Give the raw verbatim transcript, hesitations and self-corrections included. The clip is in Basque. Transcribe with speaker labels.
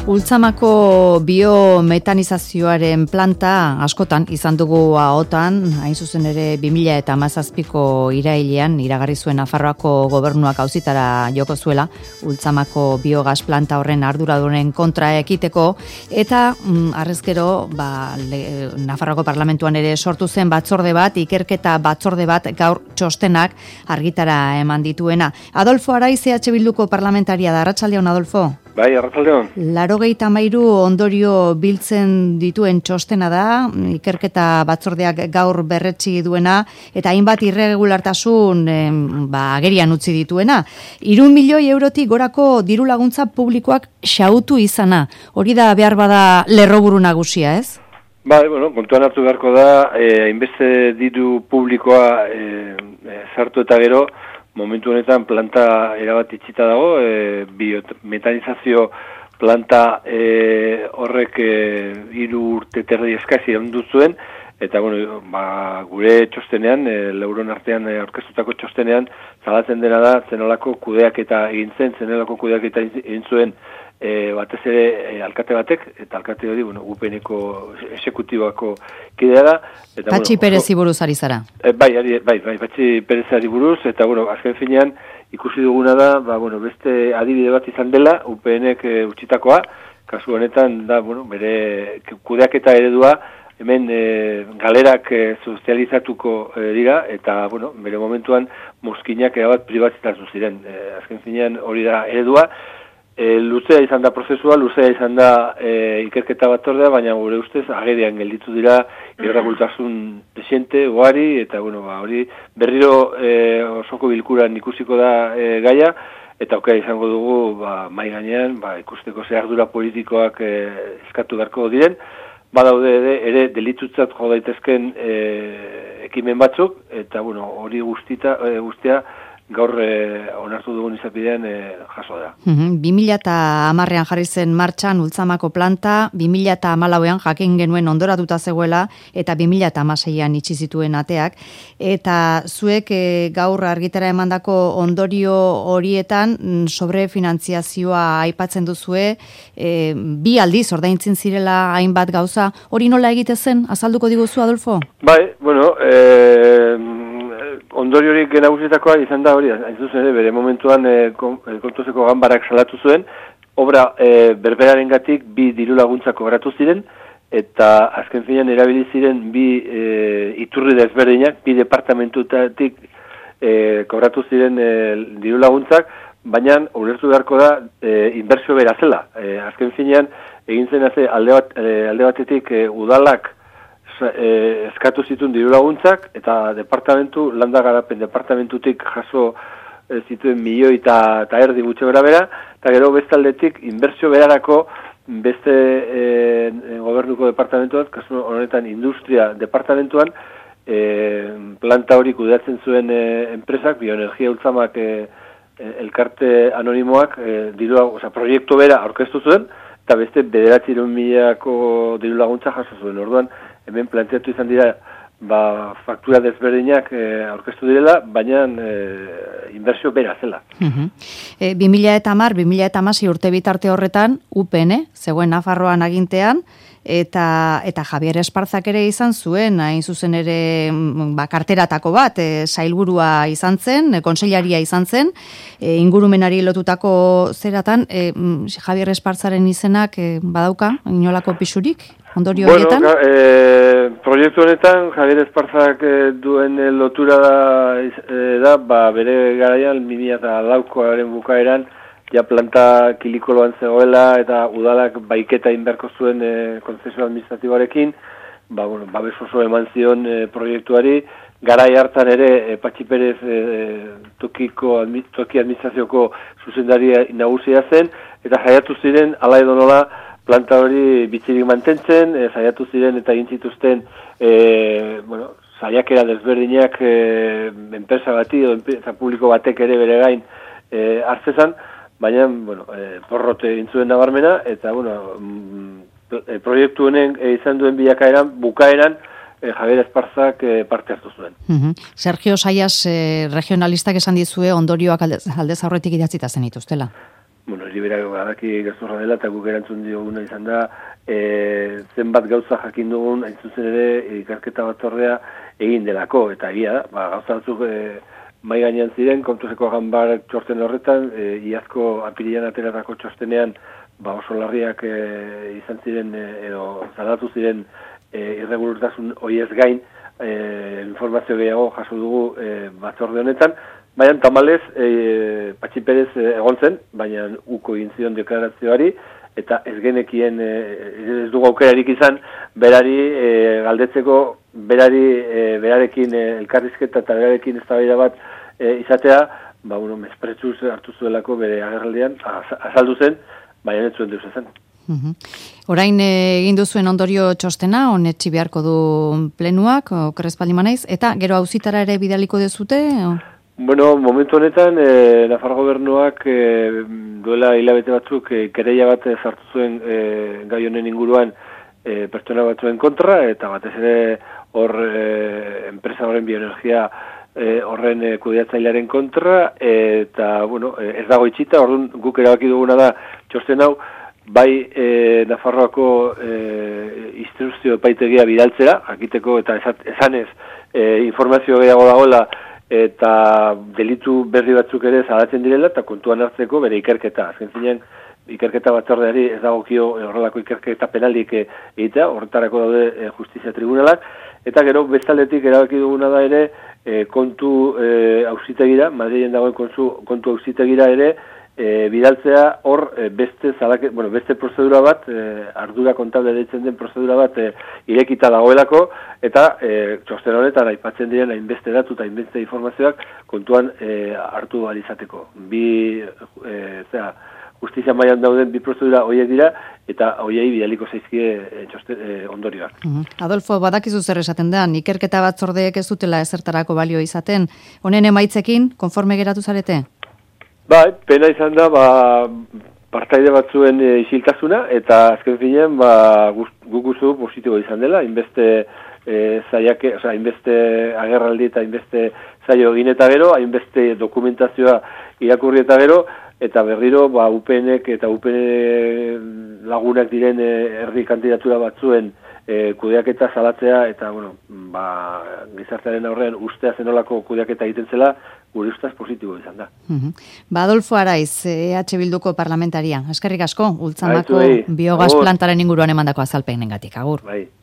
Speaker 1: Ultzamako biometanizazioaren planta askotan izan dugu ahotan, hain zuzen ere bi mila hamazazpiko irailean iragarri zuen Nafarroako gobernuak auzitara joko zuela Ultzamako biogas planta horren arduradunen kontra ekiteko, eta mm, arrezkero ba, le, Nafarroako parlamentuan ere sortu zen batzorde bat, ikerketa batzorde bat gaur txostenak argitara eman dituena. Adolfo Araiz, E H Bilduko parlamentaria da. Arratsaldeon, Adolfo.
Speaker 2: Bai, arratsaldeon.
Speaker 1: Laurogeita hamairu ondorio biltzen dituen txostena da, ikerketa batzordeak gaur berretsi duena, eta hainbat irregulartasun em, ba, agerian utzi dituena. Hiru milioi eurotik gorako diru laguntza publikoak xautu izana. Hori da behar bada lerroburu nagusia, ez?
Speaker 2: Bai, bueno, kontuan hartu beharko da, hainbeste diru publikoa e, e, sartu eta gero, momentu honetan planta erabat itxita dago, e, biometanizazio planta e, horrek e, hiru urte terdi eskazi erandu zuen, eta bueno, ba, gure txostenean, e, Leuron artean e, aurkeztutako txostenean, zalatzen dena da, zenolako kudeak eta egin zen, zenolako kudeak eta egin zuen, E, batez ere e, alkate batek, eta alkate hori, bueno, U P N-ko esekutibako kidea da. Eta,
Speaker 1: Patxi
Speaker 2: bueno,
Speaker 1: Perezi buruz ari zara.
Speaker 2: E, bai, ari, bai, bai, Patxi Perezari buruz, eta, bueno, azken finean ikusi duguna da, ba, bueno, beste adibide bat izan dela, U P N-ek e, utxitakoa, kasu honetan, da, bueno, bere kudeaketa eredua, hemen e, galerak e, sozializatuko e, dira, eta, bueno, bere momentuan mozkinak erabat pribatizatu ziren. E, azken finean hori da eredua. E, luzea izan da prozesua, luzea izan da e, ikerketa batzordea, baina gure ustez agerian gelditu dira irregulartasun desiente, goari, eta bueno, ba, hori berriro e, osoko bilkuran ikusiko da e, gaia, eta aukera izango dugu ba, mai gainean ba, ikusteko ze ardura politikoak e, eskatu beharko diren, badaude ere, ere delitutzat jo daitezken e, ekimen batzuk, eta bueno, hori guztita, e, guztia, gaur eh, onartu dugun izapidean eh, jaso da.
Speaker 1: bi mila hamarrean jarri zen martxan Ultzamako planta, bi mila hamalauean jakin genuen ondoratuta zegoela, eta bi mila hamaseian itxi zituen ateak, eta zuek eh, gaur argitara emandako ondorio horietan sobrefinantziazioa aipatzen duzue, eh, bi aldiz ordaintzen zirela hainbat gauza, hori nola egite zen, azalduko diguzu, Adolfo?
Speaker 2: Bai, bueno, eh, ondorio horiek nagusietakoa izan da hori, hain zuzen ere, bere momentuan e, kontuzeko ganbarak salatu zuen, obra e, berberarengatik bi diru laguntzak kobratu ziren, eta azken finean erabili ziren bi e, iturri desberdinak, bi departamentutatik e, kobratu ziren e, diru laguntzak, baina ulertu beharko da e, inbertsio bera zela. E, azken finean egin zen haze alde, bat, e, alde batetik e, udalak E, eskatu zituen diru laguntzak, eta departamentu, landa garapen departamentutik jaso e, zituen milioi eta erdi gutxe bera bera, eta gero bestaldetik inbertsio berarako beste e, gobernuko departamentuak, kasu honetan industria departamentuan, e, planta hori kudeatzen zuen e, enpresak, Bioenergia Ultzamak e, e, elkarte anonimoak, e, diru, oza, proiektu bera aurkeztu zuen, eta beste bederatziehun milako diru laguntza jaso zuen. Orduan, hemen planteatu izan dira ba, faktura desberdinak e, aurkeztu direla, baina e, inbertsio bera zela.
Speaker 1: Uh-huh. E, bi mila hamar, bi mila hamasei urte bitarte horretan, U P N, zegoen Nafarroan agintean, eta eta Javier Esparzak ere izan zuen, hain zuzen ere ba, karteratako bat, e, sailburua izan zen, e, kontseilaria izan zen, e, ingurumenari lotutako zeratan, e, Javier Esparzaren izenak e, badauka, inolako pisurik? Ondorio
Speaker 2: bueno,
Speaker 1: horietan?
Speaker 2: E, proiektu honetan, Javier Esparzak e, duen lotura da, e, da ba, bere garaian, bi mila laukoaren bukaeran, ja planta kilikoloan zegoela, eta udalak baiketa inberko zuen e, konzesio administratiboarekin, ba, bueno, babes oso eman zion e, proiektuari, garai hartan ere, e, Patxi Perez e, tokiko, toki administrazioko zuzendaria nagusia zen, eta saiatu ziren, ala edo nola, planta hori bitxirik mantentzen, e, saiatu ziren eta egin zituzten e, bueno, saiakera desberdinak e, enpresa bati edo enpresa publiko batek ere bere gain e, hartzezan, baina bueno, e, porrote egin zuen nabarmena, eta bueno, e, proiektu honen e, izan duen bilakaeran, bukaeran, e, Javier Esparzak e, parte hartu zuen.
Speaker 1: Uh-huh. Sergio Saias, e, regionalistak esan dizue ondorioak aldez, aldez aurretik idatzita zen ituztela.
Speaker 2: bueno, heribera badaki gezurra dela, eta guk erantzun dioguna izan da, e, zenbat gauza jakin dugun, hain zuzen ere, ikerketa batzordea egin delako, eta egia da, ba, gauza batzuk e, mai gainean ziren, kontuseko ganbar txosten horretan, e, iazko apirilean ateratako txostenean, ba, oso larriak e, izan ziren, e, edo zaldatu ziren e, irregulurtasun horiez gain, e, informazio gehiago jaso dugu e, batzorde honetan, baina tamalez, e, Patxi Perez e, egon zen, baina uko egin zion deklarazioari, eta ez genekien, e, ez dugu aukerarik izan, berari e, galdetzeko, berari, e, berarekin e, elkarrizketa eta berarekin eztabaida bat e, izatea, ba, bueno, mespretsuz hartu zuelako bere agerraldian, azaldu zen, baina ez zuen deus zen.
Speaker 1: Uhum. Orain egin duzuen ondorio txostena, honetxi beharko du plenuak, okerrezpaldi manaiz, eta gero auzitara ere bidaliko dezute? O?
Speaker 2: Bueno, momentu honetan, e, Nafar gobernuak e, duela hilabete batzuk e, kereia bat sartu zuen e, gai honen inguruan e, pertsona batzuen kontra, eta batez ere hor e, enpresa horren bioenergia e, horren e, kudeatzailearen kontra, e, eta bueno, e, ez dago itxita, orduan guk erabaki duguna da txosten hau, bai e, Nafarroako e, instrukzio epaitegia bidaltzera, jakiteko eta esanez e, informazio gehiago dagoela, eta delitu berri batzuk ere zalatzen direla, eta kontuan hartzeko bere ikerketa. Azken zinean, ikerketa batzordeari ez dagokio horrelako ikerketa penalik egitea, horretarako daude justizia tribunalak, eta gero bestaldetik erabaki duguna da ere e, kontu e, auzitegira, Madrilen dagoen kontu, kontu auzitegira ere, E, bidaltzea hor e, beste zalake, bueno, beste prozedura bat, e, ardura kontable deitzen den prozedura bat e, irekita dagoelako, eta e, txosten honetan aipatzen diren hainbeste datu eta hainbeste informazioak kontuan e, hartu alizateko. Bi, e, zera, justizia mailan dauden bi prozedura horiek dira, eta horiei bidaliko zaizkie e, txosten e, ondorioak.
Speaker 1: Uh-huh. Adolfo, badakizu zer esaten da, ikerketa batzordeek ez dutela ezertarako balio izaten, honen emaitzekin, konforme geratu zarete?
Speaker 2: Bai, pena izan da, ba, partaide batzuen e, isiltasuna, eta azken finean, ba, guk guzu positibo izan dela, inbeste e, zaiake, oza, inbeste agerraldi eta inbeste zaio egin eta gero, hainbeste dokumentazioa irakurri eta gero, eta berriro, ba, U P N-ek eta U P N lagunak diren e, herri kandidatura batzuen e, kudeaketa salatzea, eta, bueno, ba, gizartearen aurrean ustea zenolako kudeaketa egiten zela, gure ustez positibo izan da.
Speaker 1: Uh-huh. Ba, Adolfo Araiz, E H Bilduko parlamentaria. Eskerrik asko, Ultzamako biogas plantaren inguruan emandako azalpenengatik. Agur.
Speaker 2: Bai.